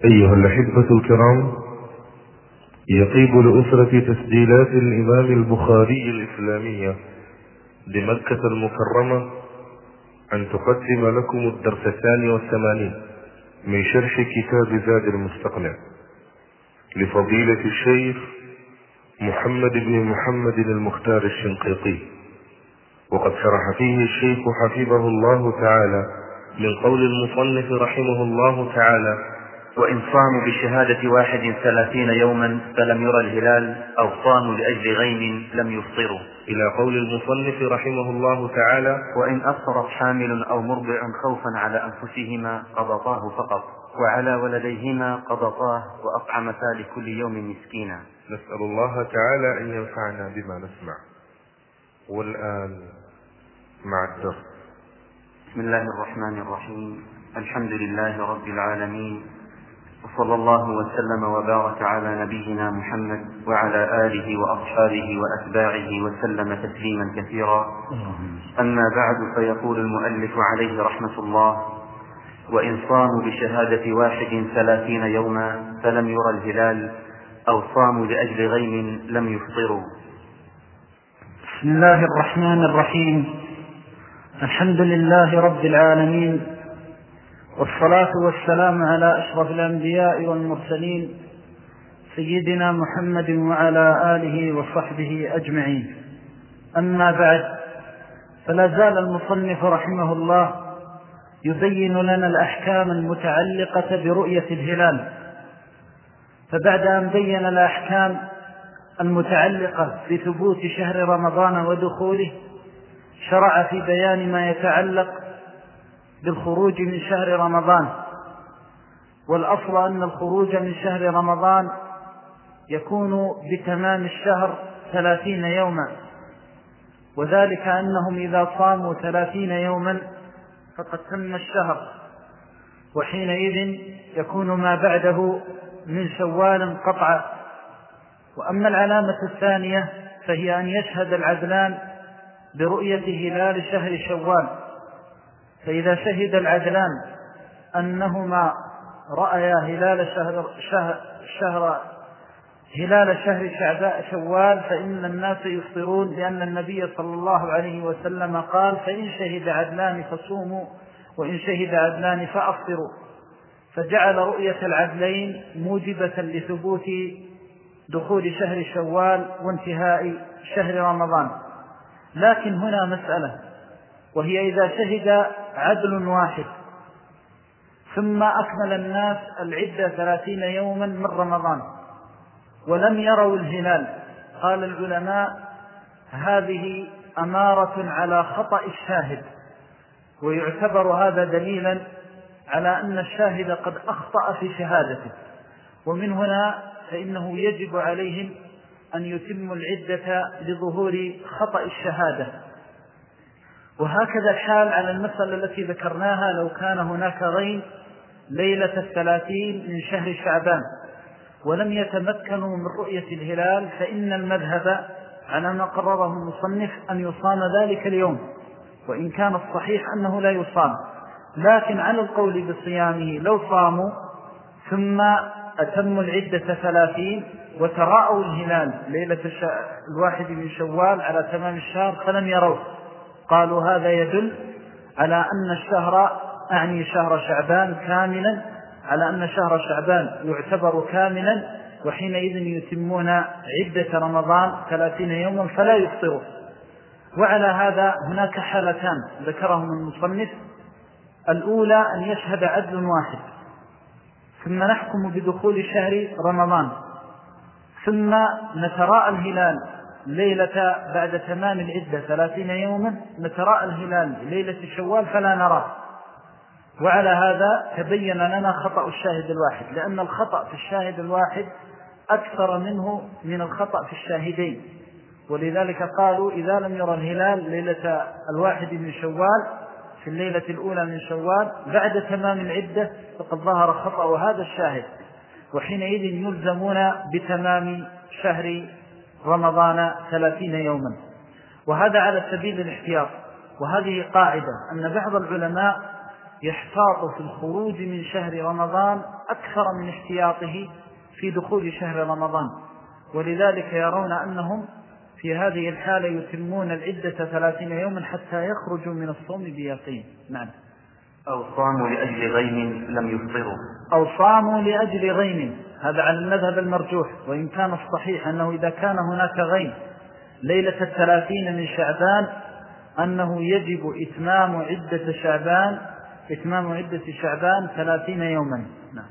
أيها الأحبة الكرام، يطيب لأسرة تسجيلات الإمام البخاري الإسلامية بمكة المكرمة أن تقدم لكم الدرس 82 من شرح كتاب زاد المستقنع لفضيلة الشيخ محمد بن محمد المختار الشنقيطي، وقد شرح فيه الشيخ حفظه الله تعالى من قول المصنف رحمه الله تعالى: وإن صاموا بشهادة 31 يوما فلم يرى الهلال أو صاموا لأجل غيم لم يفطروا، إلى قول المصنف رحمه الله تعالى: وإن أفطرت حامل أو مرضع خوفا على أنفسهما قضطاه فقط، وعلى ولديهما قضطاه وأطعمتا لكل يوم مسكينا. نسأل الله تعالى أن ينفعنا بما نسمع. والآن مع الدرس. بسم الله الرحمن الرحيم. الحمد لله رب العالمين، وصلى الله وسلم وبارك على نبينا محمد وعلى آله وأصحابه وأتباعه وسلم تسليما كثيرا. أما بعد، فيقول المؤلف عليه رحمة الله: وإن صاموا بشهادة 31 يوما فلم يرى الهلال أو صاموا لأجل غيم لم يفطروا. بسم الله الرحمن الرحيم. الحمد لله رب العالمين، والصلاة والسلام على أشرف الأنبياء والمرسلين سيدنا محمد وعلى آله وصحبه أجمعين. أما بعد، فلا زال المصنف رحمه الله يبين لنا الأحكام المتعلقة برؤية الهلال، فبعد أن بين الأحكام المتعلقة بثبوت شهر رمضان ودخوله، شرع في بيان ما يتعلق بالخروج من شهر رمضان. والأصل أن الخروج من شهر رمضان يكون بتمام الشهر 30 يوما، وذلك أنهم إذا صاموا 30 يوما فقد تم الشهر، وحينئذ يكون ما بعده من شوال قطعا. وأما العلامة الثانية فهي أن يشهد العدلان برؤية هلال شهر شوال، فإذا شهد العدلان أنهما رأيا هلال شهر شوال فإن الناس يفطرون، لأن النبي صلى الله عليه وسلم قال: فإن شهد عدلان فصوموا وإن شهد عدلان فأفطروا. فجعل رؤية العدلين موجبة لثبوت دخول شهر شوال وانتهاء شهر رمضان. لكن هنا مسألة، وهي إذا شهد عدل واحد ثم أكمل الناس العدة 30 يوما من رمضان ولم يروا الهلال، قال العلماء: هذه أمارة على خطأ الشاهد، ويعتبر هذا دليلا على أن الشاهد قد أخطأ في شهادته، ومن هنا فإنه يجب عليهم أن يتموا العدة لظهور خطأ الشهادة. وهكذا الحال على المسألة التي ذكرناها: لو كان هناك غيم ليلة 30 من شهر شعبان ولم يتمكنوا من رؤية الهلال، فإن المذهب على ما قرره المصنف أن يصام ذلك اليوم، وإن كان الصحيح أنه لا يصام. لكن على القول بصيامه لو صاموا ثم أتموا العدة 30 وتراءوا الهلال ليلة 1 من شوال على تمام الشهر فلم يروه، قالوا هذا يدل على أن الشهر، أعني شهر شعبان كاملا، على أن شهر شعبان يعتبر كاملا، وحينئذ يتمون عدة رمضان 30 يوما فلا يفطروا. وعلى هذا هناك حالتان ذكرهم المصنف: الأولى أن يشهد عدل واحد ثم نحكم بدخول شهر رمضان، ثم نتراءى الهلال ليلة بعد تمام العدة 30 يوما، نتراءى الهلال ليلة شوال فلا نراه. وعلى هذا تبين لنا خطأ الشاهد الواحد، لأن الخطأ في الشاهد الواحد أكثر منه من الخطأ في الشاهدين، ولذلك قالوا: إذا لم يرى الهلال ليلة 1 من شوال في الليلة الأولى من شوال بعد تمام العدة فقد ظهر خطأ هذا الشاهد، وحينئذ يلزمون بتمام شهر رمضان 30 يوما. وهذا على سبيل الاحتياط. وهذه قاعدة أن بعض العلماء يحتاط في الخروج من شهر رمضان أكثر من احتياطه في دخول شهر رمضان، ولذلك يرون أنهم في هذه الحالة يتمون العدة 30 يوما حتى يخرجوا من الصوم بيقين. نعم. أو صاموا لأجل غيم لم يفطروا. أو صاموا لأجل غيم، هذا على المذهب المرجوح، وإن كان الصحيح أنه إذا كان هناك غيم ليلة 30 من شعبان أنه يجب إتمام عدة شعبان 30 يوما. نعم.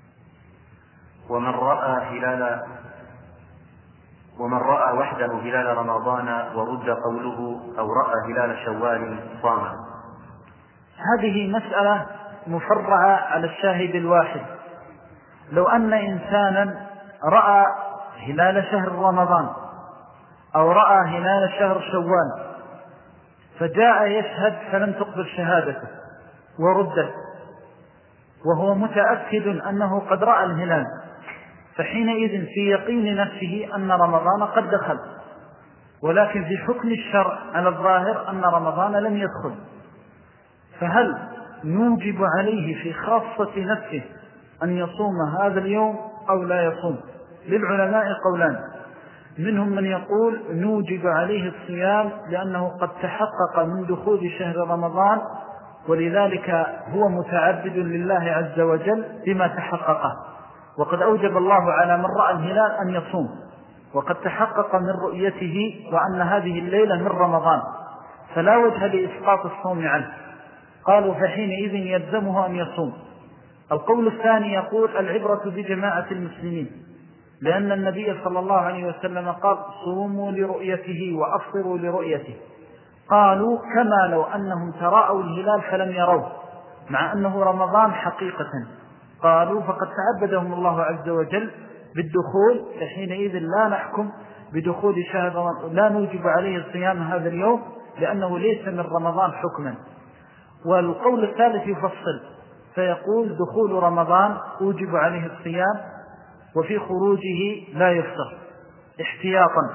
ومن رأى وحده هلال رمضان ورد قوله أو رأى هلال شوال صام. هذه مسألة مفرعة على الشاهد الواحد. لو أن إنسانا رأى هلال شهر رمضان أو رأى هلال شهر شوال فجاء يشهد فلم تقبل شهادته وردت، وهو متأكد أنه قد رأى الهلال، فحينئذ في يقين نفسه أن رمضان قد دخل، ولكن في حكم الشرع على الظاهر أن رمضان لم يدخل، فهل نوجب عليه في خاصة نفسه أن يصوم هذا اليوم أو لا يصوم؟ للعلماء قولان، منهم من يقول نوجب عليه الصيام لأنه قد تحقق من دخول شهر رمضان، ولذلك هو متعبد لله عز وجل بما تحققه، وقد أوجب الله على من رأى الهلال أن يصوم، وقد تحقق من رؤيته وأن هذه الليلة من رمضان، فلا وجه لإسقاط الصوم عنه. قالوا فحينئذ يلزمه أن يصوم. القول الثاني يقول العبرة بجماعة المسلمين، لأن النبي صلى الله عليه وسلم قال صوموا لرؤيته وأفطروا لرؤيته. قالوا كما لو أنهم تراءوا الهلال فلم يروه مع أنه رمضان حقيقة. قالوا فقد تعبدهم الله عز وجل بالدخول، فحينئذ لا نحكم بدخول شهر، لا نوجب عليه الصيام هذا اليوم لأنه ليس من رمضان حكما. والقول الثالث يفصل فيقول دخول رمضان أوجب عليه الصيام وفي خروجه لا يفطر احتياطا.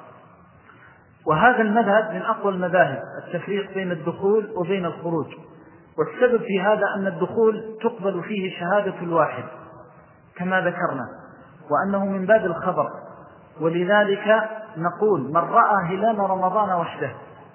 وهذا المذهب من أقوى المذاهب، التفريق بين الدخول وبين الخروج، والسبب في هذا أن الدخول تقبل فيه شهادة الواحد كما ذكرنا، وأنه من باب الخبر، ولذلك نقول من رأى هلال رمضان وحده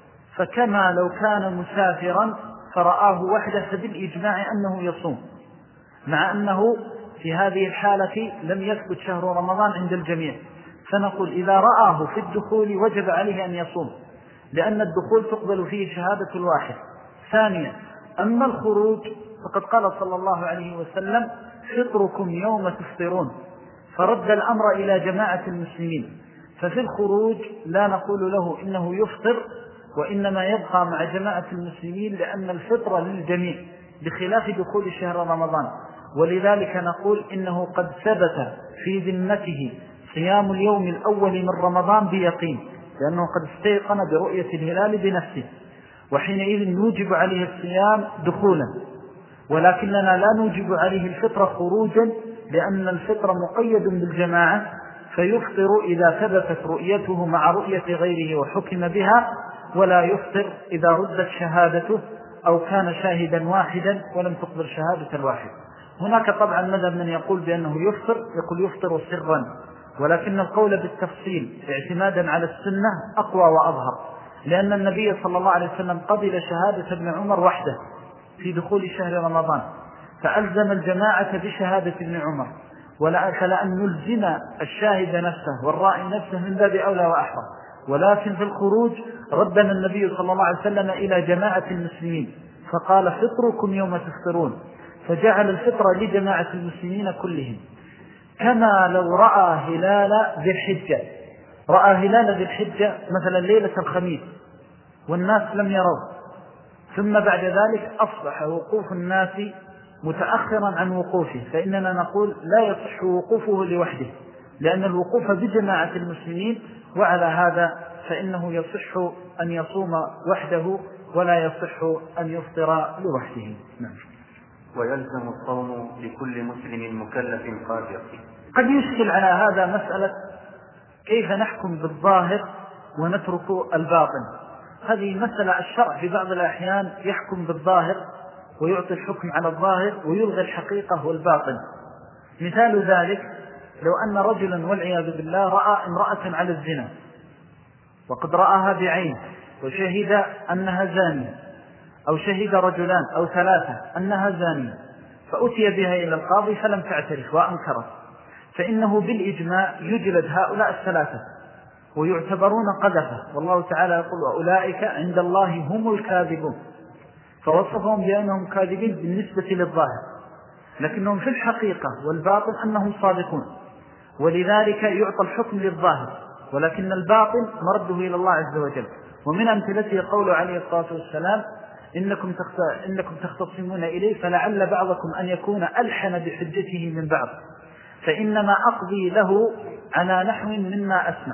فكما لو كان مسافرا فرآه وحده فبالإجماع أنه يصوم، مع أنه في هذه الحالة لم يثبت شهر رمضان عند الجميع، فنقول إذا رآه في الدخول وجب عليه أن يصوم، لأن الدخول تقبل فيه شهادة الواحد. ثانيا أما الخروج فقد قال صلى الله عليه وسلم فطركم يوم تفطرون، فرد الأمر إلى جماعة المسلمين، ففي الخروج لا نقول له إنه يفطر، وإنما يبقى مع جماعة المسلمين لأن الفطر للجميع بخلاف دخول شهر رمضان. ولذلك نقول إنه قد ثبت في ذمته صيام اليوم الأول من رمضان بيقين، لأنه قد استيقن برؤية الهلال بنفسه، وحينئذ نوجب عليه الصيام دخولا، ولكننا لا نوجب عليه الفطر خروجا، لأن الفطر مقيد بالجماعة، فيفطر إذا ثبتت رؤيته مع رؤية غيره وحكم بها، ولا يفطر إذا ردت شهادته أو كان شاهدا واحدا ولم تقبل شهادة الواحد. هناك طبعا مذهب من يقول بأنه يقول يفطر سرا، ولكن القول بالتفصيل اعتمادا على السنة أقوى وأظهر، لأن النبي صلى الله عليه وسلم قبل شهادة ابن عمر وحده في دخول شهر رمضان، فألزم الجماعة بشهادة ابن عمر، فلأن نلزم الشاهد نفسه والرائي نفسه من باب أولى وأحرى. ولكن في الخروج ردنا النبي صلى الله عليه وسلم إلى جماعة المسلمين فقال فطركم يوم تفطرون، فجعل الفطر لجماعة المسلمين كلهم. كما لو رأى هلال ذي الحجة، رأى هلال ذي الحجة مثلا ليلة الخميس والناس لم يروا، ثم بعد ذلك أصبح وقوف الناس متأخرا عن وقوفه، فإننا نقول لا يصح وقوفه لوحده، لأن الوقوف بجماعة المسلمين، وعلى هذا فإنه يصح أن يصوم وحده ولا يصح أن يفطر لوحده. نعم. ويلزم الصوم لكل مسلم مكلف قادر. قد يشكل على هذا مسألة كيف نحكم بالظاهر ونترك الباطن. هذه مسألة الشرع في بعض الأحيان يحكم بالظاهر ويعطي الحكم على الظاهر ويلغي الحقيقة والباطن. مثال ذلك لو أن رجلا والعياذ بالله رأى امرأة على الزنا وقد رآها بعين وشهد أنها زانية، أو شهد رجلان أو ثلاثة أنها زانية، فأتي بها إلى القاضي فلم تعترف وأنكرت، فإنه بالإجماع يجلد هؤلاء الثلاثة ويعتبرون قذفة، والله تعالى يقول وأولئك عند الله هم الكاذبون، فوصفهم بأنهم كاذبين بالنسبة للظاهر، لكنهم في الحقيقة والباطن أنهم صادقون، ولذلك يعطى الحكم للظاهر، ولكن الباطن مرده إلى الله عز وجل. ومن أمثلته قوله عليه الصلاة والسلام إنكم تختصمون إليه فلعل بعضكم أن يكون ألحن بحجته من بعض، فإنما أقضي له على نحو مما أسمع،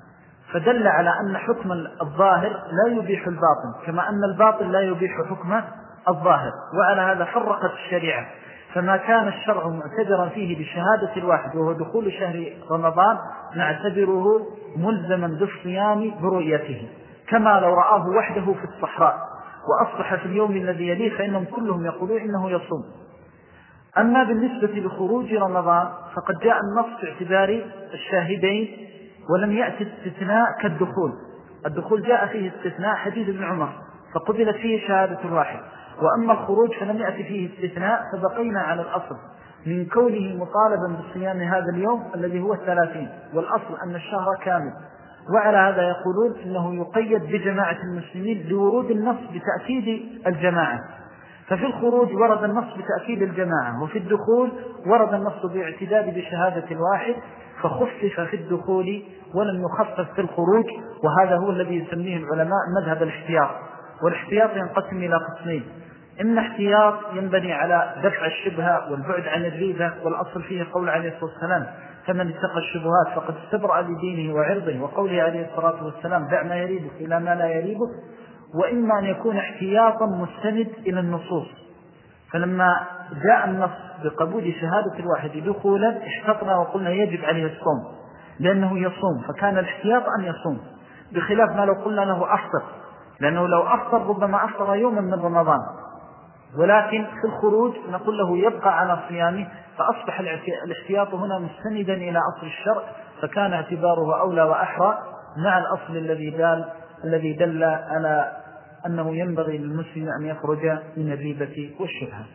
فدل على أن حكم الظاهر لا يبيح الباطن، كما أن الباطن لا يبيح حكم الظاهر. وعلى هذا فرقت الشريعة، فما كان الشرع معتبرا فيه بشهادة الواحد وهو دخول شهر رمضان نعتبره ملزما بالصيام برؤيته، كما لو رآه وحده في الصحراء وأصبح في اليوم الذي يليه فإنهم كلهم يقولون إنه يصوم. أما بالنسبة لخروج رمضان فقد جاء النص في اعتبار الشاهدين ولم يأتي استثناء كالدخول. الدخول جاء فيه استثناء حديث ابن عمر فقبلت فيه شهادة الواحد، وأما الخروج فلم يأتي فيه استثناء، فبقينا على الأصل من كونه مطالبا بالصيام هذا اليوم الذي هو 30، والأصل أن الشهر كامل. وعلى هذا يقولون إنه يقيد بجماعة المسلمين لورود النص بتأكيد الجماعة، ففي الخروج ورد النص بتأكيد الجماعة، وفي الدخول ورد النص باعتداد بشهادة الواحد، فخفف في الدخول ولم يخفف في الخروج، وهذا هو الذي يسميه العلماء مذهب الاحتياط. والاحتياط ينقسم إلى قسمين: إما احتياط ينبني على دفع الشبهة والبعد عن الريبة، والأصل فيه قول عليه الصلاة والسلام فمن اتقى الشبهات فقد استبرأ لدينه وعرضه، وقوله عليه الصلاة والسلام دع ما يريبك إلى ما لا يريبك. وإما أن يكون احتياطا مستند إلى النصوص، فلما جاء النص بقبول شهادة الواحد دخولا احتطنا وقلنا يجب عليه الصوم لأنه يصوم، فكان الاحتياط أن يصوم، بخلاف ما لو قلنا له أفطر، لأنه لو أفطر ربما أفطر يوما من رمضان، ولكن في الخروج نقول له يبقى على صيامه، فأصبح الاحتياط هنا مستندا إلى أصل الشرع، فكان اعتباره أولى وأحرى مع الأصل الذي دل على أنه ينبغي للمسلم أن يخرج من الريبة والشبهة.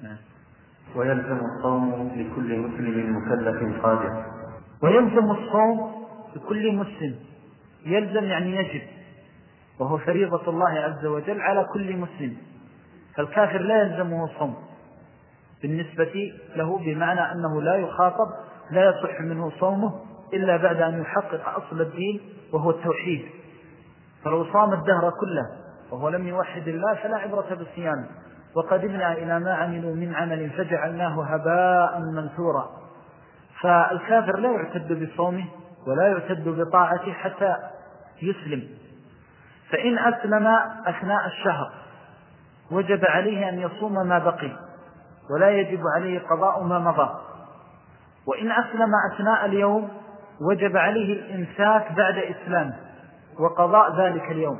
ويلزم الصوم لكل مسلم مكلف قادر. ويلزم الصوم لكل مسلم، يلزم يعني يجب، وهو فريضة الله عز وجل على كل مسلم، فالكافر لا يلزمه الصوم بالنسبة له، بمعنى أنه لا يخاطب، لا يصح منه صومه إلا بعد أن يحقق أصل الدين وهو التوحيد، فلو صام الدهر كله وهو لم يوحد الله فلا عبرة بالصيام. وقدمنا إلى ما عملوا من عمل فجعلناه هباء منثورا، فالكافر لا يعتد بصومه ولا يعتد بطاعته حتى يسلم، فإن أسلم أثناء الشهر وجب عليه أن يصوم ما بقي ولا يجب عليه قضاء ما مضى، وإن أسلم أثناء اليوم وجب عليه الإمساك بعد إسلامه وقضاء ذلك اليوم.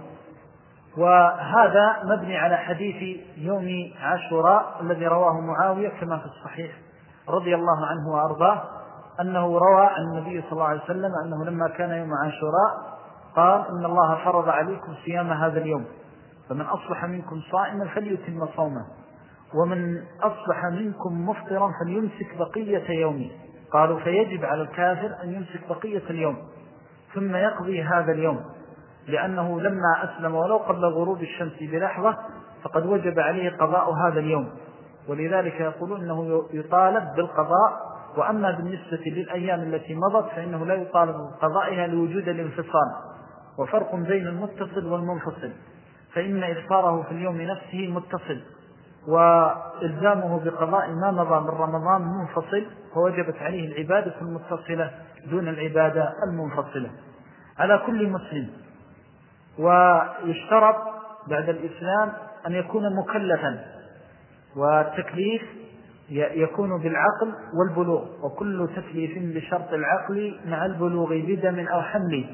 وهذا مبني على حديث يوم عاشوراء الذي رواه معاوية كما في الصحيح رضي الله عنه وأرضاه، أنه روى عن النبي صلى الله عليه وسلم أنه لما كان يوم عاشوراء قال إن الله فرض عليكم صيام هذا اليوم، فمن أصبح منكم صائما فليتم صومه، ومن أصبح منكم مفطرا فليمسك بقية يومه. قالوا فيجب على الكافر أن يمسك بقية اليوم ثم يقضي هذا اليوم، لأنه لما أسلم ولو قبل غروب الشمس بلحظة فقد وجب عليه قضاء هذا اليوم، ولذلك يقولون أنه يطالب بالقضاء. وأما بالنسبة للأيام التي مضت فإنه لا يطالب بقضائها لوجود الانفصال، وفرق بين المتصل والمنفصل، فإن إفطاره في اليوم نفسه متصل، وإلزامه بقضاء ما مضى من رمضان منفصل، ووجبت عليه العبادة المتصلة دون العبادة المنفصلة على كل مسلم. ويشترط بعد الإسلام أن يكون مكلفا، والتكليف يكون بالعقل والبلوغ، وكل تكليف بشرط العقل مع البلوغ بدم أو حمل.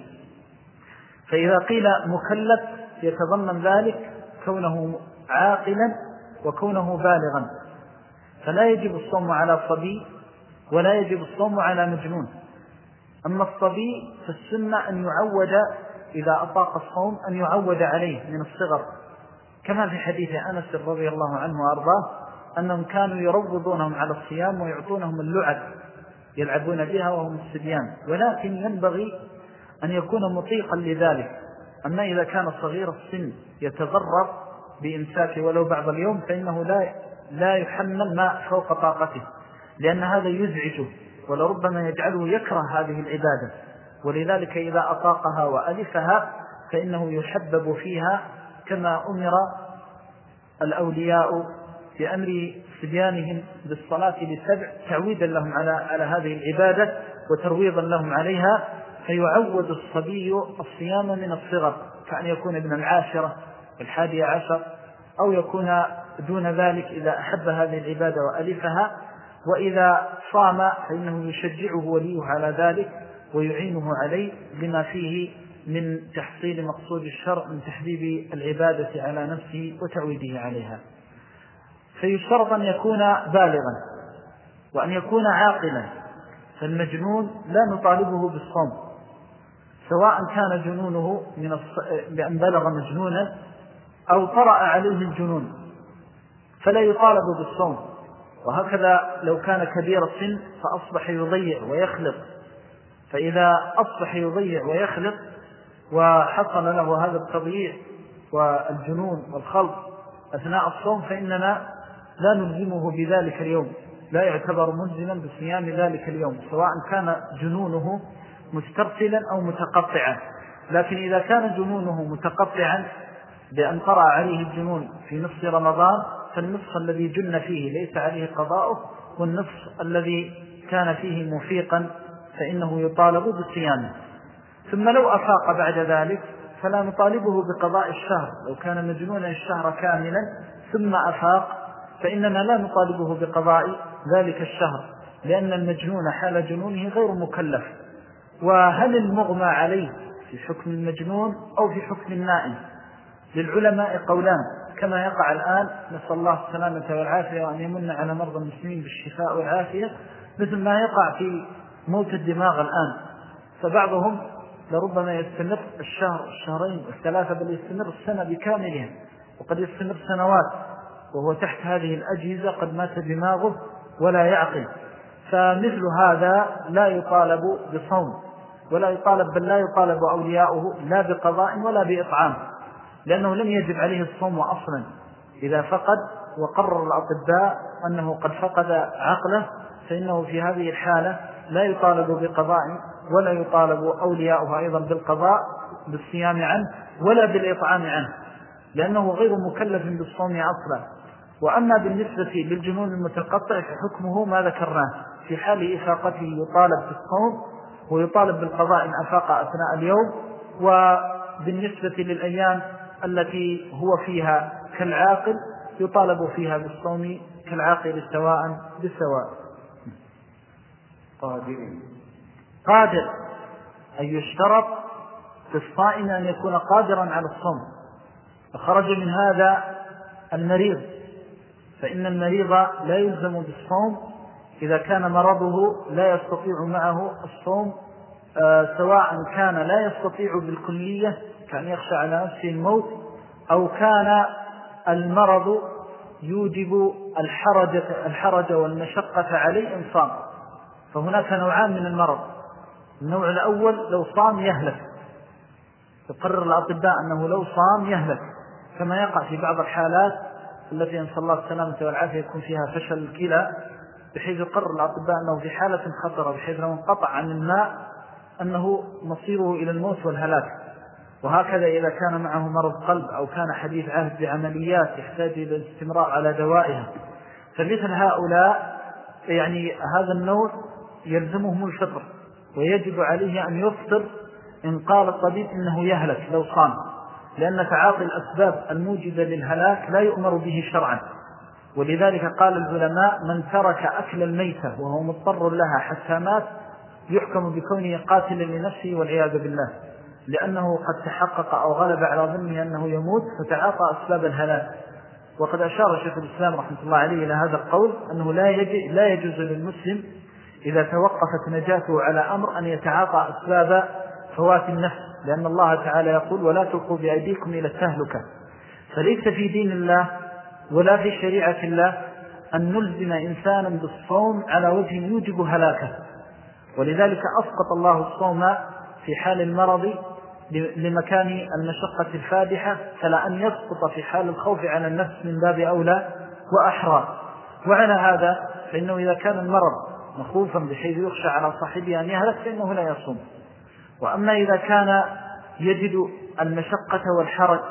فإذا قيل مكلف يتضمن ذلك كونه عاقلا وكونه بالغا، فلا يجب الصوم على صبي ولا يجب الصوم على مجنون. أما الصبي فالسنة أن يعود إذا أطاق الصوم أن يعود عليه من الصغر، كما في حديث أنس رضي الله عنه وأرضاه أنهم كانوا يروضونهم على الصيام ويعطونهم اللعب يلعبون بها وهم الصبيان، ولكن ينبغي أن يكون مطيقا لذلك. أما إذا كان صغير السن يتضرر بإمساكه ولو بعض اليوم فإنه لا يحمل ما فوق طاقته، لأن هذا يزعجه ولربما يجعله يكره هذه العبادة. ولذلك إذا أطاقها وألفها فإنه يحبب فيها، كما أمر الأولياء بأمر صبيانهم بالصلاة ل7 تعويدا لهم على هذه العبادة وترويضا لهم عليها، فيعود الصبي الصيام من الصغر، كأن يكون ابن 10 11 أو يكون دون ذلك إذا أحب هذه العبادة وألفها. وإذا صام فإنه يشجعه وليه على ذلك ويعينه عليه لما فيه من تحصيل مقصود الشرع من تحبيب العبادة على نفسه وتعويده عليها. فيشترط أن يكون بالغا وأن يكون عاقلا، فالمجنون لا نطالبه بالصوم سواء كان جنونه بأن بلغ مجنونا أو طرأ عليه الجنون فلا يطالب بالصوم. وهكذا لو كان كبير السن فأصبح يضيع ويخلط، فإذا أصبح يضيع ويخلط وحصل له هذا التضييع والجنون والخلط أثناء الصوم فإننا لا نلزمه بذلك اليوم، لا يعتبر ملزما بصيام ذلك اليوم سواء كان جنونه مسترسلا أو متقطعا. لكن إذا كان جنونه متقطعا بأن طرأ عليه الجنون في نصف رمضان فالنصف الذي جن فيه ليس عليه قضاؤه، والنصف الذي كان فيه مفيقا فإنه يطالب بصيامه. ثم لو أفاق بعد ذلك فلا نطالبه بقضاء الشهر، لو كان مجنونا الشهر كاملا ثم أفاق فإننا لا نطالبه بقضاء ذلك الشهر، لأن المجنون حال جنونه غير مكلف. وهل المغمى عليه في حكم المجنون أو في حكم النائم؟ للعلماء قولان كما يقع الآن، نسأل الله السلامة والعافية وأن يمن على مرضى المسلمين بالشفاء والعافية، مثل ما يقع في موت الدماغ الآن. فبعضهم لربما يستمر الشهر الشهرين والثلاثة، بل يستمر السنة بكاملها، وقد يستمر سنوات وهو تحت هذه الأجهزة قد مات دماغه ولا يعقل. فمثل هذا لا يطالب بصوم ولا يطالب، بل لا يطالب أولياؤه لا بقضاء ولا بإطعام، لأنه لم يجب عليه الصوم أصلا. إذا فقد وقرر الأطباء أنه قد فقد عقله فإنه في هذه الحالة لا يطالب بقضاء ولا يطالب أولياؤه أيضا بالقضاء بالصيام عنه ولا بالإطعام عنه، لأنه غير مكلف بالصوم أصلا. وأما بالنسبة للجنون المتقطع فحكمه ما ذكرناه، في حال إفاقته يطالب بالصوم ويطالب بالقضاء إن أفاق أثناء اليوم. وبالنسبة للأيام التي هو فيها كالعاقل يطالب فيها بالصوم كالعاقل سواء بسواء. قادر أن يشترط في الصائم أن يكون قادرا على الصوم، فخرج من هذا المريض، فإن المريض لا يلزم بالصوم إذا كان مرضه لا يستطيع معه الصوم، سواء كان لا يستطيع بالكلية كان يخشى على نفسه الموت، أو كان المرض يوجب الحرج والمشقة عليه إن صام. فهناك نوعان من المرض، النوع الأول لو صام يهلك، يقرر الأطباء أنه لو صام يهلك، كما يقع في بعض الحالات التي نسأل الله السلامة والعافية يكون فيها فشل الكلى، بحيث يقرر الأطباء أنه في حالة خطرة بحيث لو انقطع عن الماء أنه مصيره إلى الموت والهلاك. وهكذا إذا كان معه مرض قلب أو كان حديث عهد بعمليات يحتاج إلى الاستمرار على دوائها، فمثل هؤلاء يعني هذا النوع يلزمهم الفطر، ويجب عليه أن يفطر إن قال الطبيب إنه يهلك لو صام، لأن تعاطي الأسباب الموجبة للهلاك لا يؤمر به شرعا. ولذلك قال العلماء من ترك أكل الميتة وهو مضطر لها حتى مات يحكم بكونه قاتلا لنفسه والعياذ بالله، لأنه قد تحقق أو غلب على ظنه أنه يموت فتعاطى أسباب الهلاك. وقد أشار شيخ الإسلام رحمة الله عليه إلى هذا القول أنه لا يجوز للمسلم إذا توقفت نجاته على أمر أن يتعاطى أسباب فوات النفس، لأن الله تعالى يقول ولا تلقوا بأيديكم إلى التهلكة. فليس في دين الله ولا في شريعة الله أن نلزم إنسانا بالصوم على وجه يوجب هلاكه، ولذلك أسقط الله الصوم في حال المرض لمكان المشقة الفادحة، فلا أن يسقط في حال الخوف على النفس من باب أولى وأحرى. وعلى هذا فإنه إذا كان المرض مخوفا بحيث يخشى على صاحبه أن يهلك فإنه لا يصوم. وأما إذا كان يجد المشقة والحرج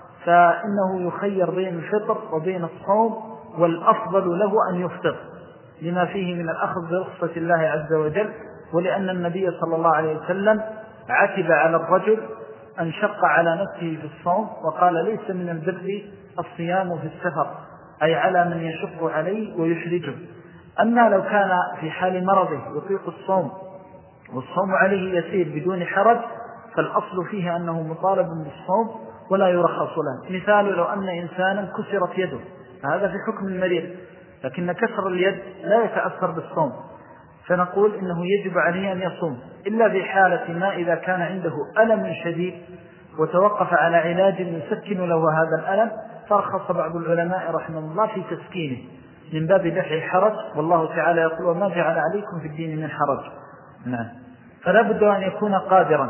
فإنه يخير بين الفطر وبين الصوم، والأفضل له أن يفطر لما فيه من الأخذ برخصة الله عز وجل، ولأن النبي صلى الله عليه وسلم عتب على الرجل أن شق على نفسه في الصوم وقال ليس من البر الصيام في السفر، أي على من يشق عليه ويحرجه. أما لو كان في حال مرضه يطيق الصوم والصوم عليه يسير بدون حرج فالأصل فيه أنه مطالب بالصوم ولا يرخص له. مثال لو أن إنسانا كسرت يده، هذا في حكم المريض، لكن كسر اليد لا يتأثر بالصوم، فنقول إنه يجب عليه أن يصوم، إلا بحالة ما إذا كان عنده ألم شديد وتوقف على علاج يسكن له هذا الألم، فرخص بعض العلماء رحمه الله في تسكينه من باب دفع الحرج، والله تعالى يقول وما جعل عليكم في الدين من حرج. نعم. فلا بد أن يكون قادرا،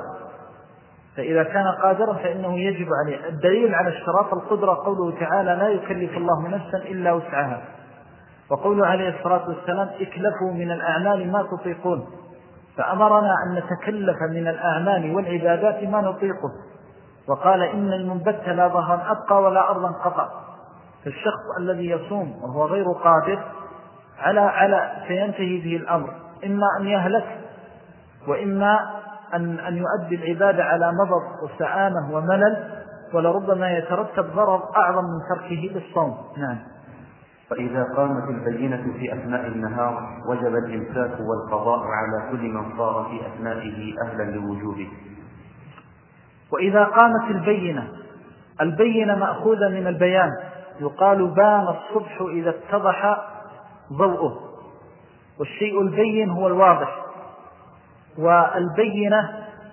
فإذا كان قادرا فإنه يجب عليه. الدليل على اشتراط القدرة قوله تعالى لا يكلف الله نفسا إلا وسعها، وقوله عليه الصلاة والسلام اكلفوا من الأعمال ما تطيقون، فأمرنا أن نتكلف من الأعمال والعبادات ما نطيقه، وقال إن المنبت لا ظهرا أبقى ولا أرضا قطع. فالشخص الذي يصوم وهو غير قادر على سينتهي به الأمر، إما أن يهلك وإما أن يؤدي العبادة على مضض وسآمة وملل، ولربما يترتب ضرر أعظم من تركه بالصوم. نعم. فإذا قامت البينة في أثناء النهار وجب الإمساك والقضاء على كل من صار في أثنائه أهلا لوجوبه. وإذا قامت البينة مأخوذة من البيان، يقال بان الصبح إذا اتضح ضوءه، والشيء البين هو الواضح، والبينة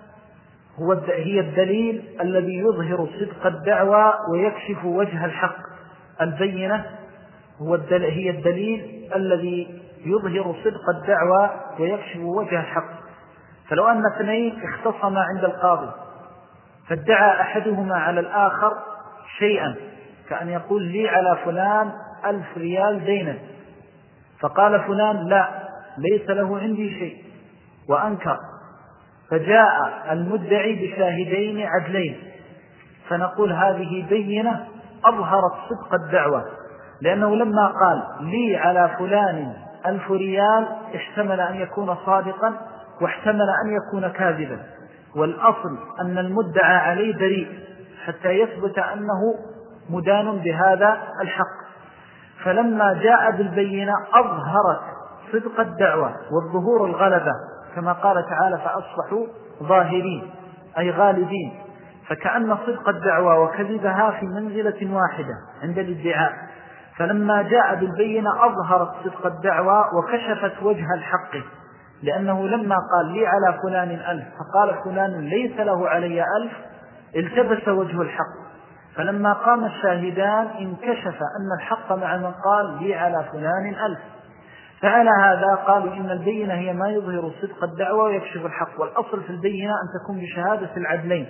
هي الدليل الذي يظهر صدق الدعوة ويكشف وجه الحق. البينة هي الدليل الذي يظهر صدق الدعوة ويكشف وجه الحق. فلو أن اثنين اختصما عند القاضي فادعى أحدهما على الآخر شيئا، كأن يقول لي على فلان 1000 ريال دينا، فقال فلان لا ليس له عندي شيء وأنكر، فجاء المدعي بشاهدين عدلين، فنقول هذه بينة أظهرت صدق الدعوة، لأنه لما قال لي على فلان 1000 ريال احتمل أن يكون صادقا واحتمل أن يكون كاذبا، والأصل أن المدعى عليه بريء حتى يثبت أنه مدان بهذا الحق. فلما جاء بالبينة أظهرت صدق الدعوة والظهور الغلبة، كما قال تعالى فأصبحوا ظاهرين أي غالبين، فكأن صدق الدعوة وكذبها في منزلة واحدة عند الادعاء. فلما جاء بالبينة أظهرت صدق الدعوة وكشفت وجه الحق، لأنه لما قال لي على فلان 1000 فقال فلان ليس له علي 1000 التبس وجه الحق، فلما قام الشاهدان انكشف أن الحق مع من قال لي على فلان 1000. فعلى هذا قالوا إن البينة هي ما يظهر صدق الدعوة ويكشف الحق، والأصل في البينة أن تكون بشهادة العدلين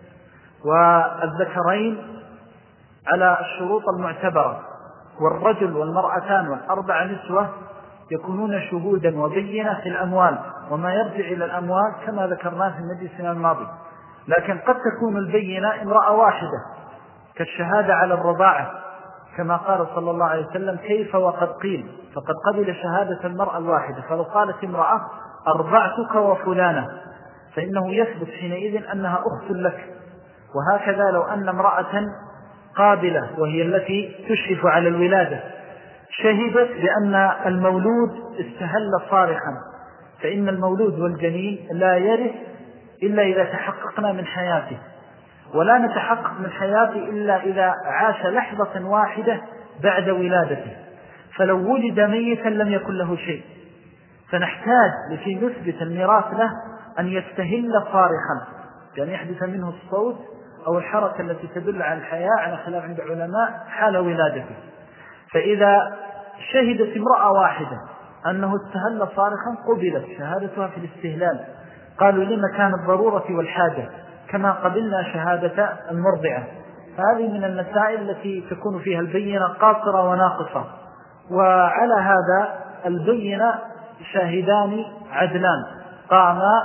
والذكرين على الشروط المعتبرة، والرجل والمرأتان والأربع نسوة يكونون شهودا وبينة في الأموال وما يرجع إلى الأموال كما ذكرناه في مجلسنا الماضي. لكن قد تكون البينة امرأة واحدة كالشهادة على الرضاعة، كما قال صلى الله عليه وسلم كيف وقد قيل، فقد قبل شهادة المرأة الواحدة، فلو قالت امرأة أرضعتك وفلانة فإنه يثبت حينئذ أنها أخت لك. وهكذا لو أن امرأة قابلة وهي التي تشرف على الولادة شهدت بأن المولود استهل صارخا، فإن المولود والجنين لا يرث إلا إذا تحققنا من حياته، ولا نتحقق من حياته إلا إذا عاش لحظة واحدة بعد ولادته، فلو ولد ميتا لم يكن له شيء، فنحتاج لكي نثبت الميراث له أن يستهل صارخا، يعني يحدث منه الصوت أو الحركة التي تدل على الحياة، على خلاف عند العلماء حال ولادته. فإذا شهدت امرأة واحدة أنه استهل صارخا قبلت شهادتها في الاستهلال، قالوا لمكان الضرورة والحاجة كما قبلنا شهادة المرضعة. هذه من المسائل التي تكون فيها البينة قاصرة وناقصة، وعلى هذا البينة شاهدان عدلان قاما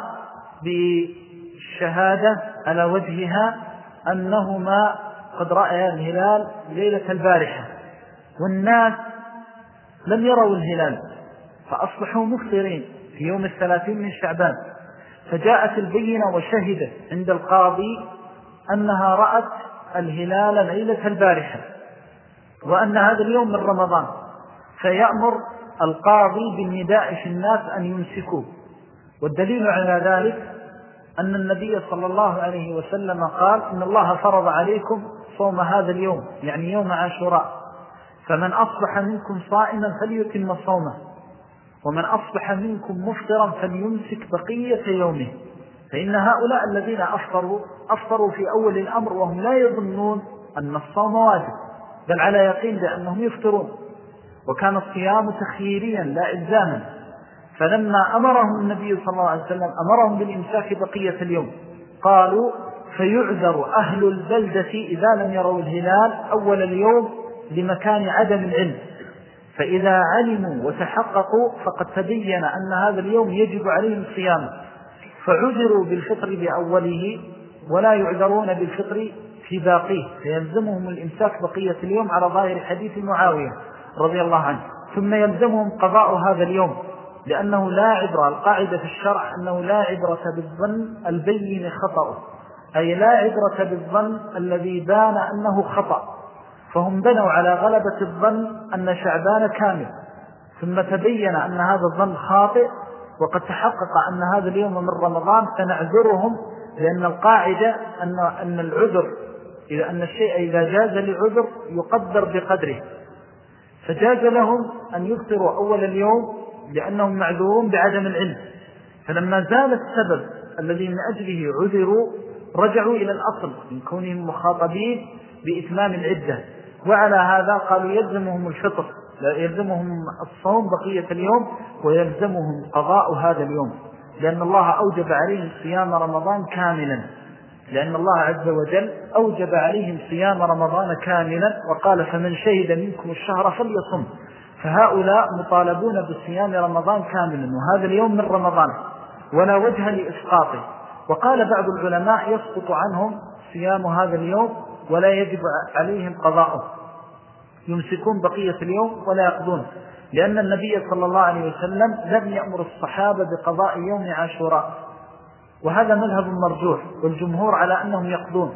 بالشهادة على وجهها أنهما قد رأيا الهلال ليلة البارحة، والناس لم يروا الهلال فأصبحوا مفطرين في يوم 30 من شعبان، فجاءت البينة وشهدت عند القاضي أنها رأت الهلال ليلة البارحة وأن هذا اليوم من رمضان، فيأمر القاضي بالنداء في الناس أن يمسكوه. والدليل على ذلك أن النبي صلى الله عليه وسلم قال إن الله فرض عليكم صوم هذا اليوم، يعني يوم عاشوراء، فمن أصبح منكم صائما فليتم صومه، ومن أصبح منكم مفطرا فليمسك بقية يومه. فإن هؤلاء الذين أفطروا في أول الأمر وهم لا يظنون أن الصوم واجب، بل على يقين بأنهم يفطرون، وكان الصيام تخييريا لا إلزاما. فلما أمرهم النبي صلى الله عليه وسلم أمرهم بالإمساك بقية اليوم، قالوا فيعذر أهل البلدة إذا لم يروا الهلال أول اليوم لمكان عدم العلم، فإذا علموا وتحققوا فقد تبين أن هذا اليوم يجب عليهم الصيام، فعذروا بالفطر بأوله ولا يعذرون بالفطر في باقيه، فيلزمهم الإمساك بقية اليوم على ظاهر حديث معاوية رضي الله عنه، ثم يلزمهم قضاء هذا اليوم، لأنه لا عبرة، القاعدة في الشرع أنه لا عبرة بالظن البين خطأه، أي لا عبرة بالظن الذي بان أنه خطأ، فهم بنوا على غلبة الظن أن شعبان كامل، ثم تبين أن هذا الظن خاطئ وقد تحقق أن هذا اليوم من رمضان، فنعذرهم، لأن القاعدة أن العذر أن الشيء إذا جاز لعذر يقدر بقدره، فجاز لهم أن يفطروا أول اليوم لأنهم معذورون بعدم العلم، فلما زال السبب الذي من أجله عذروا رجعوا إلى الأصل من كونهم مخاطبين بإتمام العدة، وعلى هذا قالوا يلزمهم الفطر، يلزمهم الصوم بقية اليوم ويلزمهم قضاء هذا اليوم، لأن الله أوجب عليهم صيام رمضان كاملا، لأن الله عز وجل أوجب عليهم صيام رمضان كاملا وقال فمن شهد منكم الشهر فليصم، فهؤلاء مطالبون بصيام رمضان كاملا، وهذا اليوم من رمضان ولا وجه لإسقاطه. وقال بعض العلماء يسقط عنهم صيام هذا اليوم ولا يجب عليهم قضاؤه، يمسكون بقية اليوم ولا يقضون، لأن النبي صلى الله عليه وسلم لم يأمر الصحابة بقضاء يوم عاشوراء، وهذا مذهب مرجوح، والجمهور على أنهم يقضون.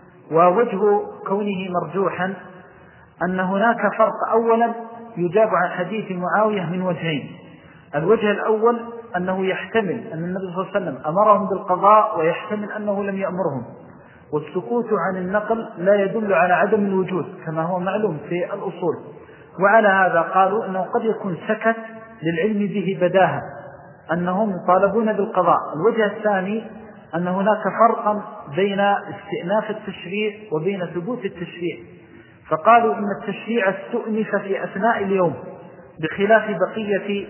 ووجه كونه مرجوحا أن هناك فرق أولا يجاب عن حديث معاوية من وجهين. الوجه الأول أنه يحتمل أن النبي صلى الله عليه وسلم أمرهم بالقضاء، ويحتمل أنه لم يأمرهم، والسكوت عن النقل لا يدل على عدم الوجود كما هو معلوم في الأصول، وعلى هذا قالوا أنه قد يكون سكت للعلم به بداهة أنهم يطالبون بالقضاء. الوجه الثاني أن هناك فرقا بين استئناف التشريع وبين ثبوت التشريع، فقالوا إن التشريع استؤنف في أثناء اليوم بخلاف بقية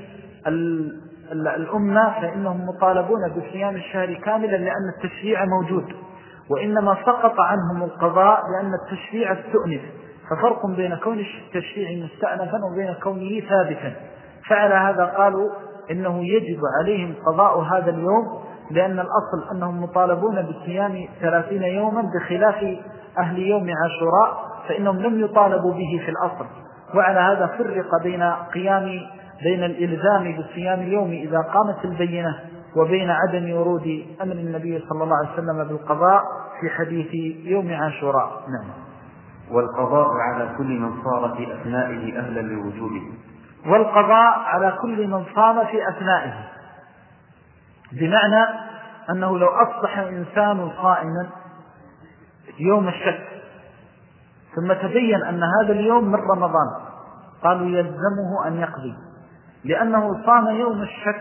الأمة، فإنهم مطالبون بصيام الشهر كاملا لأن التشريع موجود، وإنما سقط عنهم القضاء لأن التشريع استؤنف، ففرق بين كون التشريع مستأنفا وبين كونه ثابتا. فعلى هذا قالوا إنه يجب عليهم قضاء هذا اليوم، لأن الأصل أنهم مطالبون بصيام 30 يوما بخلاف أهل يوم عاشوراء، فإنهم لم يطالبوا به في الأصل. وعلى هذا فرق بين الإلزام بصيام اليوم إذا قامت البينة وبين عدم ورود أمر النبي صلى الله عليه وسلم بالقضاء في حديث يوم عاشوراء. نعم. والقضاء على كل من صار في أثنائه أهلا لوجوبه. والقضاء على كل من صام في أثنائه، بمعنى أنه لو أصبح إنسان صائما يوم الشك ثم تبين أن هذا اليوم من رمضان، قالوا يلزمه أن يقضي، لأنه صام يوم الشك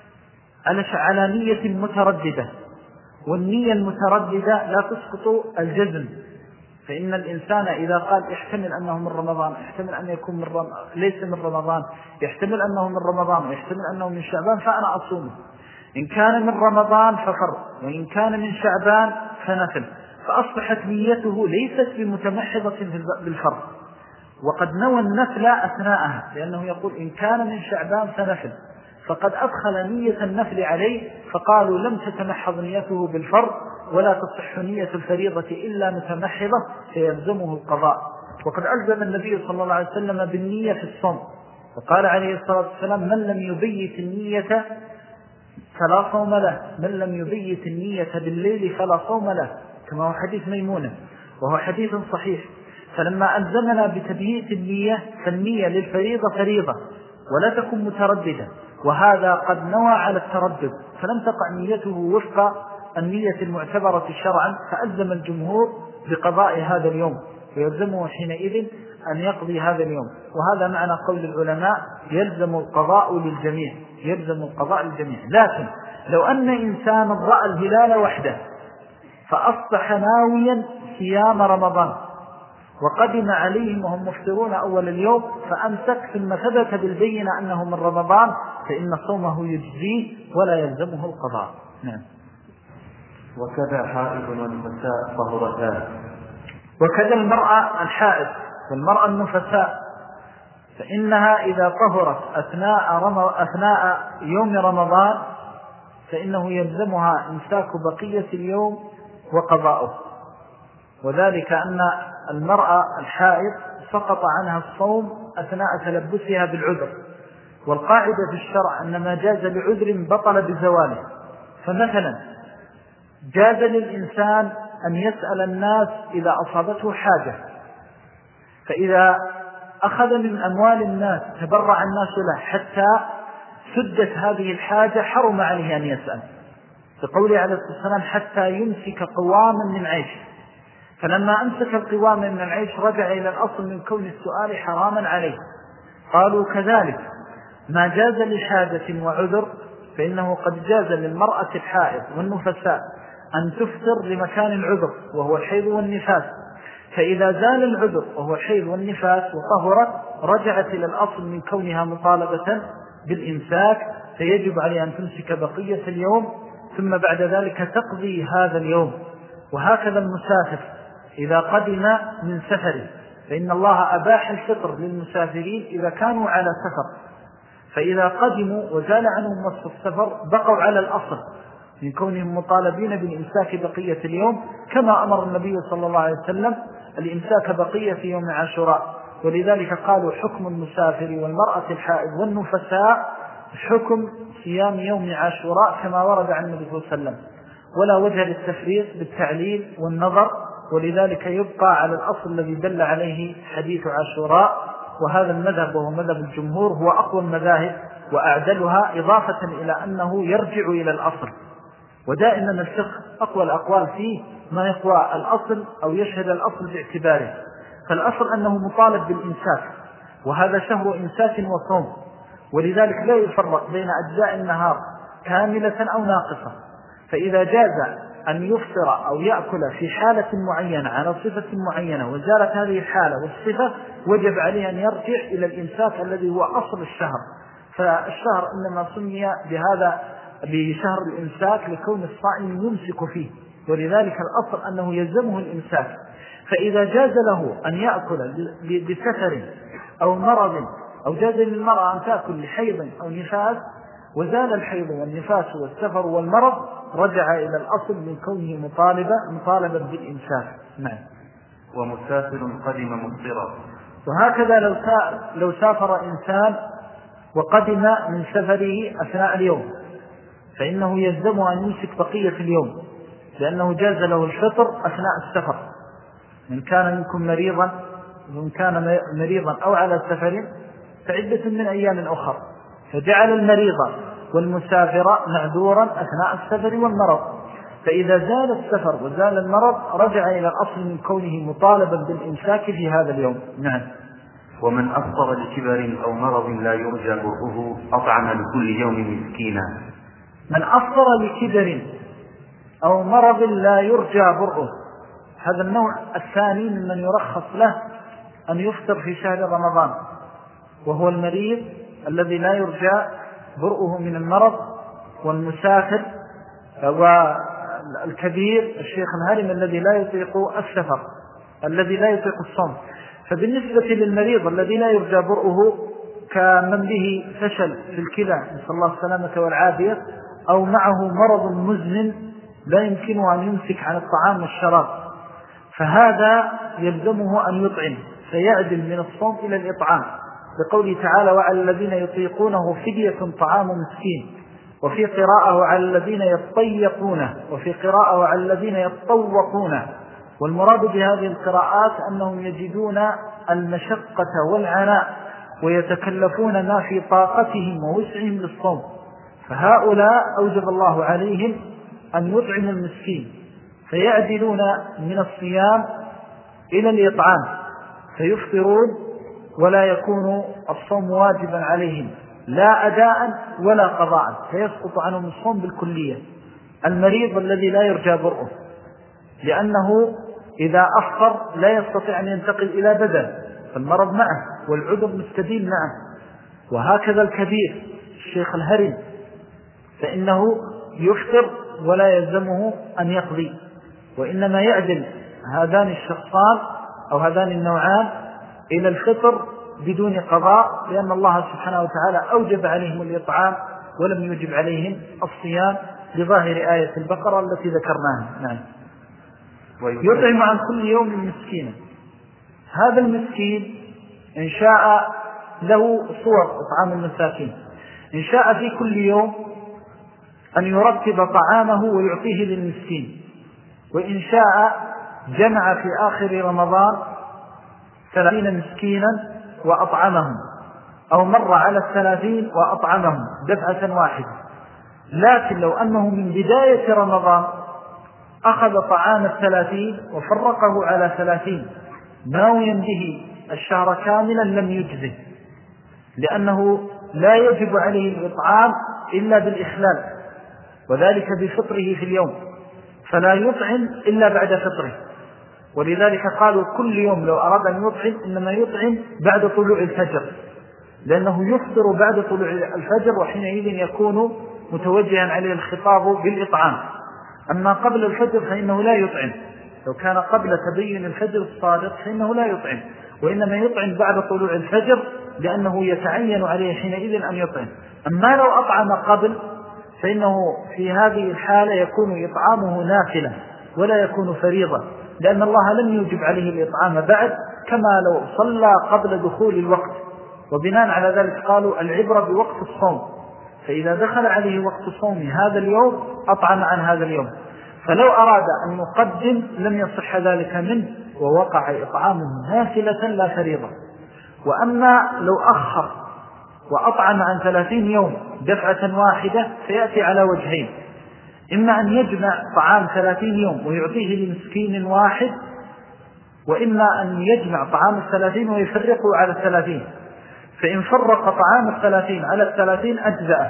على نية مترددة، والنية المترددة لا تسقط الجزم. فإن الإنسان إذا قال يحتمل أنه من رمضان، يحتمل أن يكون ليس من رمضان، يحتمل أنه من رمضان ويحتمل أنه من شعبان، فأنا أصومه. إن كان من رمضان ففرض، وإن كان من شعبان فنفل، فأصبحت نيته ليست بمتمحضة بالفرض، وقد نوى النفل أثناءها، لأنه يقول إن كان من شعبان فنفل، فقد أدخل نية النفل عليه، فقالوا لم تتمحض نيته بالفرض ولا تصح نية الفريضة إلا متمحضة، فيلزمه القضاء. وقد ألزم النبي صلى الله عليه وسلم بالنية في الصوم، وقال عليه الصلاة والسلام من لم يبيت النية فلا صوم له، من لم يبيت النية بالليل فلا صوم له، كما هو حديث ميمونة وهو حديث صحيح. فلما ألزمنا بتبييت النية، فالنية للفريضة فريضة ولا تكون مترددة، وهذا قد نوى على التردد فلم تقع نيته وفق النية المعتبرة شرعا، فألزم الجمهور بقضاء هذا اليوم، ويلزمه حينئذ أن يقضي هذا اليوم. وهذا معنى قول العلماء يلزم القضاء للجميع، يلزم القضاء للجميع. لكن لو أن إنسان رأى الهلال وحده فأصبح ناويا صيام رمضان، وقدم عليهم وهم مفطرون أول اليوم فأمسك، ثم ثبت بالبينة أنه من رمضان، فإن صومه يجزيه ولا يلزمه القضاء. نعم. وكذا حائض ونفساء طهرتان. وكذا المرأة الحائض والمرأة النفساء، فإنها إذا طهرت أثناء يوم رمضان فإنه يلزمها إمساك بقية اليوم وقضاؤه، وذلك أن المرأة الحائض سقط عنها الصوم أثناء تلبسها بالعذر، والقاعدة في الشرع أن ما جاز لعذر بطل بزواله. فمثلا جاز للإنسان أن يسأل الناس إذا أصابته حاجة، فإذا أخذ من أموال الناس تبرع الناس له حتى سدت هذه الحاجة حرم عليه أن يسأل، بقوله عليه الصلاة والسلام حتى يمسك قواما من عيش. فلما أمسك القوام من العيش رجع إلى الأصل من كون السؤال حراما عليه. قالوا كذلك ما جاز لحاجة وعذر فإنه قد جاز للمرأة الحائض والنفساء أن تفطر لمكان العذر وهو الحيض والنفاس، فإذا زال العذر وهو الحيض والنفاس وطهرت رجعت إلى الأصل من كونها مطالبة بالإمساك، فيجب عليها أن تمسك بقية اليوم ثم بعد ذلك تقضي هذا اليوم. وهكذا المسافر إذا قدم من سفره، فإن الله أباح الفطر للمسافرين إذا كانوا على سفر، فإذا قدموا وزال عنهم وصف السفر بقوا على الأصل من كونهم مطالبين بالإمساك بقية اليوم، كما أمر النبي صلى الله عليه وسلم الإمساك بقية في يوم عاشوراء. ولذلك قالوا حكم المسافر والمرأة الحائض والنفساء حكم صيام يوم عاشوراء كما ورد عن النبي صلى الله عليه وسلم، ولا وجه للتفريق بالتعليل والنظر، ولذلك يبقى على الأصل الذي دل عليه حديث عاشوراء. وهذا المذهب وهو مذهب الجمهور هو أقوى المذاهب وأعدلها، إضافة إلى أنه يرجع إلى الأصل، ودائما الفقه أقوى الأقوال فيه ما يقوى الأصل أو يشهد الأصل باعتباره. فالأصل أنه مطالب بالإمساك، وهذا شهر إمساك وصوم، ولذلك لا يفرق بين أجزاء النهار كاملة أو ناقصة. فإذا جاز أن يفطر أو يأكل في حالة معينة على صفة معينة وزالت هذه الحالة والصفة، وجب عليه أن يرجع إلى الإمساك الذي هو أصل الشهر. فالشهر إنما سمي بهذا بشهر الإمساك لكون الصائم يمسك فيه، ولذلك الأصل أنه يلزمه الإمساك. فإذا جاز له أن يأكل بسفر أو مرض، أو جاز للمرأة أن تأكل لحيض أو نفاس وزال الحيض والنفاس والسفر والمرض، رجع إلى الأصل من كونه مطالبا بالإمساك. نعم. ومسافر قدم مفطرا. وهكذا لو سافر إنسان وقدم من سفره أثناء اليوم فإنه يلزمه أن يمسك بقية اليوم، لأنه جاز له الفطر أثناء السفر، من كان منكم مريضا ومن كان مريضا أو على سفر فعدة من أيام أخر، فجعل المريض والمسافر معذورا أثناء السفر والمرض. فإذا زال السفر وزال المرض رجع إلى الأصل من كونه مطالبا بالإمساك في هذا اليوم. نعم. ومن أفطر لكبر أو مرض لا يرجى برؤه أطعم لكل يوم مسكينا. من أفطر لكبر أو مرض لا يرجى برؤه، هذا النوع الثاني ممن يرخص له أن يفطر في شهر رمضان، وهو المريض الذي لا يرجى برؤه من المرض، والمسافر، والكبير الشيخ الهرم الذي لا يطيق السفر، الذي لا يطيق الصوم. فبالنسبة للمريض الذي لا يرجى برؤه كمن به فشل في الكلى نسأل الله السلامة والعافية، أو معه مرض مزمن لا يمكنه أن يمسك عن الطعام والشراب، فهذا يلزمه أن يطعم، فيعدل من الصوم إلى الإطعام، بقوله تعالى وعلى الذين يطيقونه فدية طعام مسكين، وفي قراءة وعلى الذين يطيقونه، وفي قراءة وعلى الذين يطوقونه. والمراد بهذه القراءات أنهم يجدون المشقة والعناء ويتكلفون ما في طاقتهم ووسعهم للصوم، فهؤلاء أوجب الله عليهم أن يطعموا المسكين، فيعدلون من الصيام إلى الإطعام، فيفطرون ولا يكون الصوم واجبا عليهم لا أداء ولا قضاء، فيسقط عنهم الصوم بالكلية. المريض الذي لا يرجى برؤه، لأنه إذا أفطر لا يستطيع أن ينتقل إلى بدن، فالمرض معه والعذر مستديم معه. وهكذا الكبير الشيخ الهرم، فإنه يفطر ولا يلزمه أن يقضي، وإنما يعدل هذان الشخصان أو هذان النوعان إلى الفطر بدون قضاء، لأن الله سبحانه وتعالى أوجب عليهم الإطعام ولم يوجب عليهم الصيام بظاهر آية البقرة التي ذكرناها. نعم. يطعم عن كل يوم مسكينا. هذا المسكين إن شاء له صور إطعام المساكين، إن شاء في كل يوم أن يرتب طعامه ويعطيه للمسكين، وإن شاء جمع في آخر رمضان 30 مسكينا وأطعمهم، أو مر على 30 وأطعمهم دفعة واحدة. لكن لو أنه من بداية رمضان أخذ طعام 30 وفرقه على 30 ناويا به الشهر كاملا لم يجزه، لأنه لا يجب عليه الإطعام إلا بالإخلال، وذلك بفطره في اليوم، فلا يطعم إلا بعد فطره. ولذلك قالوا كل يوم لو أراد أن يطعم إنما يطعم بعد طلوع الفجر، لأنه يفطر بعد طلوع الفجر، وحينئذ يكون متوجها عليه الخطاب بالإطعام. أما قبل الفجر فإنه لا يطعم، لو كان قبل تبين الفجر الصادق فإنه لا يطعم، وإنما يطعم بعد طلوع الفجر، لأنه يتعين عليه حينئذ أن يطعم. أما لو أطعم قبل فإنه في هذه الحالة يكون إطعامه نافلة ولا يكون فريضة، لأن الله لم يوجب عليه الإطعام بعد، كما لو صلى قبل دخول الوقت. وبناء على ذلك قالوا العبرة بوقت الصوم، فإذا دخل عليه وقت الصوم هذا اليوم أطعم عن هذا اليوم، فلو أراد أن يقدم لم يصح ذلك منه، ووقع إطعامه نافلة لا فريضة. وأما لو أخر وأطعم عن 30 يوم دفعة واحدة فيأتي على وجهين: إما أن يجمع طعام 30 يوم ويعطيه لمسكين واحد، وإما أن يجمع طعام 30 ويفرقه على 30. فإن فرق طعام 30 على 30 أجزأه.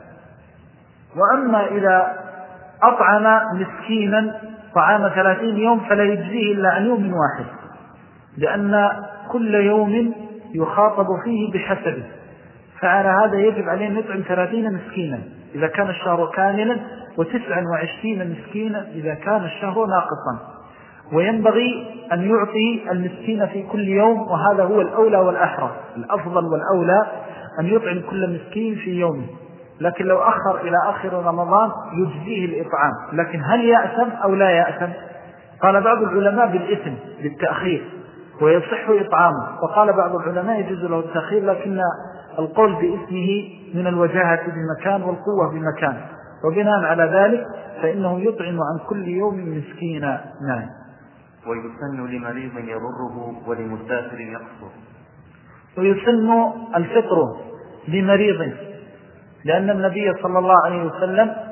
وأما إذا أطعم مسكينا طعام 30 يوم فلا يجزيه إلا عن يوم واحد، لأن كل يوم يخاطب فيه بحسبه، فعلى هذا يجب عليه أن يطعم 30 مسكينا إذا كان الشهر كاملا، و29 مسكينا إذا كان الشهر ناقصا. وينبغي أن يعطي المسكين في كل يوم، وهذا هو الأولى والأحرى، الأفضل والأولى أن يطعم كل مسكين في يومه. لكن لو أخر إلى آخر رمضان يجزيه الإطعام. لكن هل يأثم أو لا يأثم؟ قال بعض العلماء بالإثم بالتأخير ويصح إطعامه، وقال بعض العلماء يجوز له التأخير، لكن القول بإثمه من الوجاهة بمكان والقوة بمكان، وبناء على ذلك فإنه يطعم عن كل يوم مسكينا. نعم. ويسن لمريض يضره ولمسافر يقصر. ويسن الفطر لمريض، لأن النبي صلى الله عليه وسلم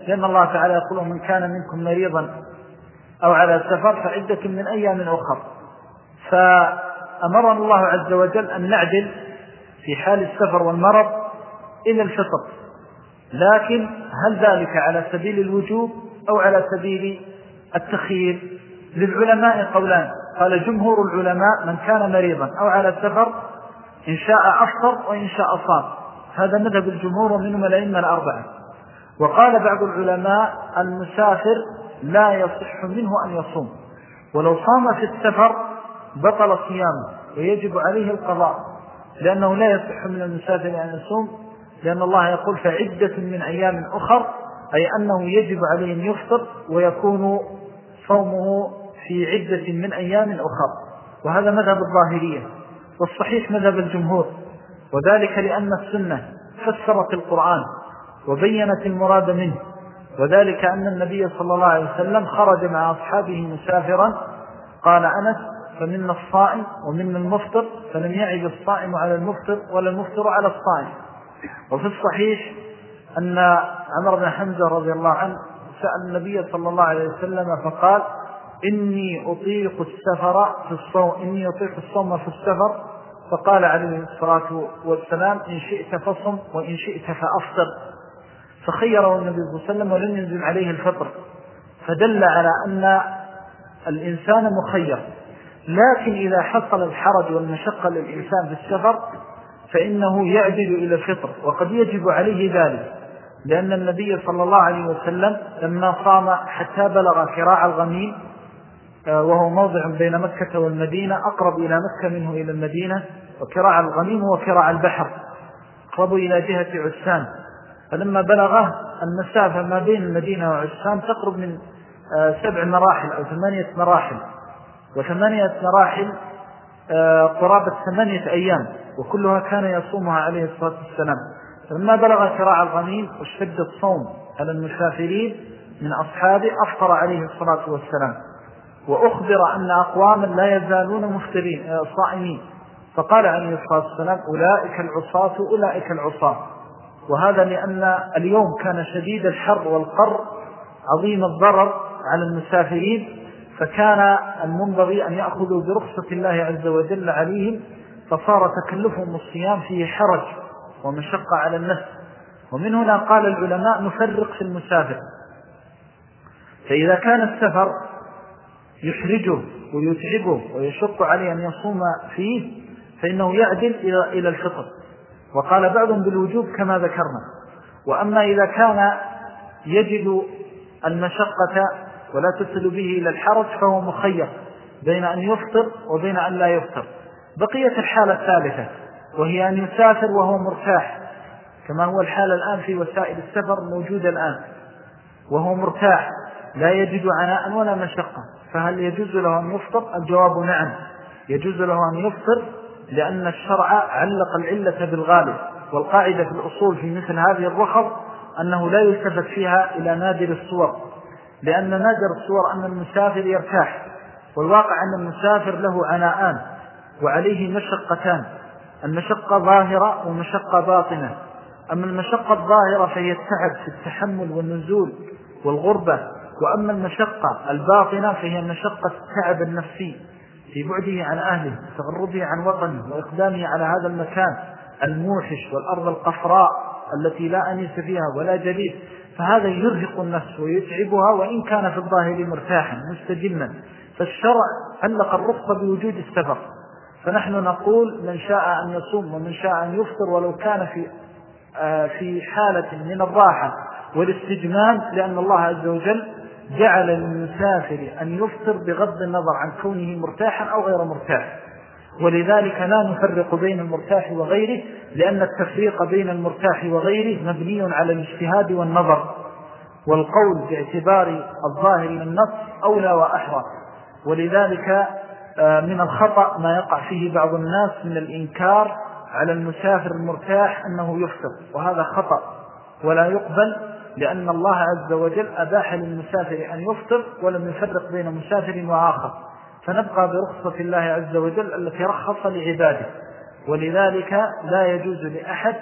لأن الله تعالى يقول من كان منكم مريضا أو على سفر فعدة من أيام أخر. فأمرنا الله عز وجل أن نعدل في حال السفر والمرض إلى الفطر، لكن هل ذلك على سبيل الوجوب أو على سبيل التخيير؟ للعلماء قولان. قال جمهور العلماء من كان مريضا أو على سفر إن شاء أفطر وإن شاء صام، هذا مذهب الجمهور ومنهم الأئمة الأربعة. وقال بعض العلماء المسافر لا يصح منه أن يصوم، ولو صام في السفر بطل صيامه ويجب عليه القضاء، لأنه لا يصح من المسافر أن يصوم، لأن الله يقول فعدة من أيام أخر، أي أنه يجب عليه أن يفطر ويكون صومه في عدة من أيام أخر. وهذا مذهب الظاهرية، والصحيح مذهب الجمهور، وذلك لأن السنة فسرت القرآن وبينت المراد منه، وذلك أن النبي صلى الله عليه وسلم خرج مع أصحابه مسافرا، قال أنس فمنا الصائم ومنا المفطر، فلم يعب الصائم على المفطر ولا المفطر على الصائم. وفي الصحيح أن عمر بن حمزة رضي الله عنه سأل النبي صلى الله عليه وسلم فقال إني أطيق الصوم في السفر، فقال عليه الصلاة والسلام إن شئت فصم وإن شئت فأفطر، فخيره النبي صلى الله عليه وسلم ولم ينزل عليه الفطر، فدل على أن الإنسان مخير. لكن إذا حصل الحرج والمشقة للإنسان في السفر فإنه يعدل إلى الفطر، وقد يجب عليه ذلك، لأن النبي صلى الله عليه وسلم لما صام حتى بلغ كراع الغميم، وهو موضع بين مكة والمدينة أقرب إلى مكة منه إلى المدينة، وكراع الغميم هو كراع البحر أقرب إلى جهة عسان، فلما بلغه المسافة ما بين المدينة وعسان تقرب من 7 مراحل أو 8 مراحل، و8 مراحل قرابة 8 أيام، وكلها كان يصومها عليه الصلاة والسلام. فلما بلغ كراع الغميم واشتد الصوم على المسافرين من أصحابه أفطر عليه الصلاة والسلام، وأخبر أن أقواما لا يزالون صائمين، فقال عليه الصلاة والسلام أولئك العصاة أولئك العصاة. وهذا لأن اليوم كان شديد الحر والقر عظيم الضرر على المسافرين، فكان المنبغي أن يأخذوا برخصة الله عز وجل عليهم، فصار تكلفهم الصيام فيه حرج ومشقة على النفس. ومن هنا قال العلماء نفرق في المسافر، فإذا كان السفر يحرجه ويتعبه ويشق عليه أن يصوم فيه فإنه يعدل إلى الفطر، وقال بعضهم بالوجوب كما ذكرنا. وأما إذا كان يجد المشقة ولا تصل به إلى الحرج فهو مخير بين أن يفطر وبين أن لا يفطر. بقية الحالة الثالثة وهي أن يسافر وهو مرتاح، كما هو الحال الآن في وسائل السفر موجودة الآن، وهو مرتاح لا يجد عناء ولا مشقة، فهل يجوز له أن يفطر؟ الجواب نعم، يجوز له أن يفطر، لأن الشرع علق العلة بالغالب، والقاعدة في الأصول في مثل هذه الرخص أنه لا يلتفت فيها إلى نادر الصور، لأن نادر الصور أن المسافر يرتاح، والواقع أن المسافر له عناءان وعليه مشقتان، المشقة ظاهرة ومشقة باطنة. أما المشقة الظاهرة فهي التعب في التحمل والنزول والغربة، وأما المشقة الباطنة فهي مشقة التعب النفسي في بعده عن أهله وتغربه عن وطنه وإقدامه على هذا المكان الموحش والأرض القفراء التي لا أنيس فيها ولا جليد، فهذا يرهق النفس ويتعبها وإن كان في الظاهر مرتاحا مستجما. فالشرع علق الرخصة بوجود السفر، فنحن نقول من شاء أن يصوم ومن شاء أن يفطر ولو كان في حالة من الراحة والاستجمام، لأن الله عز وجل جعل للمسافر أن يفطر بغض النظر عن كونه مرتاحا أو غير مرتاح، ولذلك لا نفرق بين المرتاح وغيره، لأن التفريق بين المرتاح وغيره مبني على الاجتهاد والنظر، والقول باعتبار الظاهر من النص أولى وأحرى. ولذلك من الخطأ ما يقع فيه بعض الناس من الإنكار على المسافر المرتاح أنه يفطر، وهذا خطأ ولا يقبل، لأن الله عز وجل أباح للمسافر أن يفطر ولم يفرق بين مسافر وآخر، فنبقى برخصة الله عز وجل التي رخص لعباده. ولذلك لا يجوز لأحد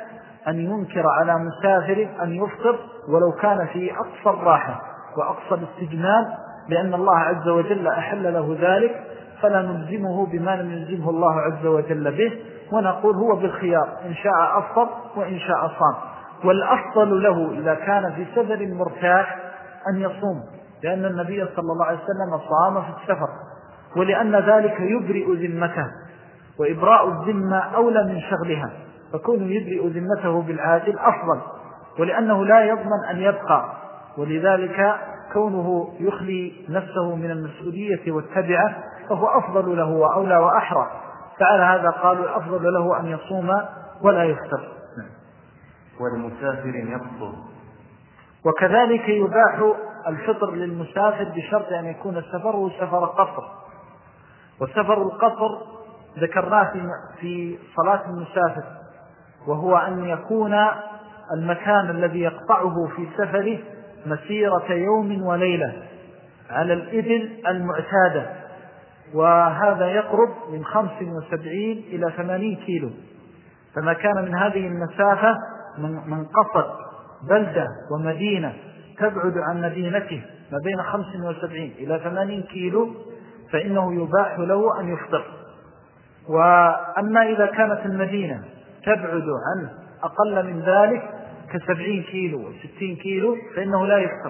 أن ينكر على مسافر أن يفطر ولو كان في أقصى الراحة وأقصى الاستجمام، لأن الله عز وجل أحل له ذلك، فلا نلزمه بما لم يلزمه الله عز وجل به، ونقول هو بالخيار إن شاء أفطر وإن شاء صام. والأفضل له إذا كان في سفر مرتاح أن يصوم، لأن النبي صلى الله عليه وسلم صام في السفر، ولأن ذلك يبرئ ذمته، وإبراء الذمة أولى من شغلها، فكونه يبرئ ذمته بالعاجل أفضل، ولأنه لا يضمن أن يبقى، ولذلك كونه يخلي نفسه من المسؤولية والتبعة فهو أفضل له وأولى وأحرى. فعلى هذا قالوا أفضل له أن يصوم ولا يفطر. والمسافر يفطر. وكذلك يباح الفطر للمسافر بشرط أن يكون سفره سفر قصر. وسفر القصر ذكرناه في صلاة المسافر، وهو أن يكون المكان الذي يقطعه في سفره مسيرة يوم وليلة على الإبل المعتادة، وهذا يقرب من 75 إلى 80 كيلو. فما كان من هذه المسافة من قصد بلدة ومدينة تبعد عن مدينته ما بين 75 إلى 80 كيلو فإنه يباح له أن يفطر. وأما إذا كانت المدينة تبعد عنه أقل من ذلك ك70 كيلو و60 كيلو فإنه لا يفطر.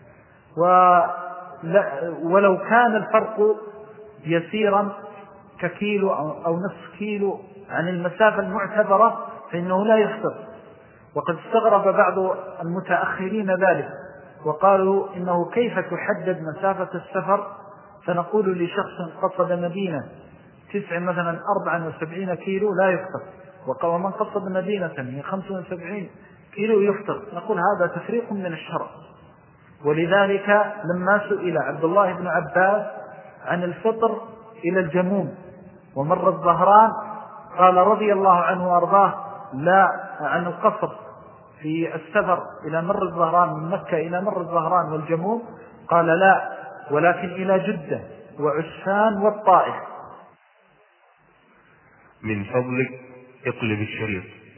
ولو كان الفرق يسيرا ككيلو أو نصف كيلو عن المسافة المعتبرة فإنه لا يفطر. وقد استغرب بعض المتأخرين ذلك وقالوا إنه كيف تحدد مسافة السفر، فنقول لشخص قصد مدينة مثلا 74 كيلو لا يفطر، ومن قصد مدينة هي 75 كيلو يفطر، نقول هذا تفريق من الشرع. ولذلك لما سئل عبد الله بن عباس عن الفطر إلى الجموم ومر الظهران قال رضي الله عنه وأرضاه لا عن القصر في السفر إلى مر الظهران من مكة إلى مر الظهران والجموم قال لا، ولكن إلى جدة وعسفان والطائف. من فضلك اقلب الشريط.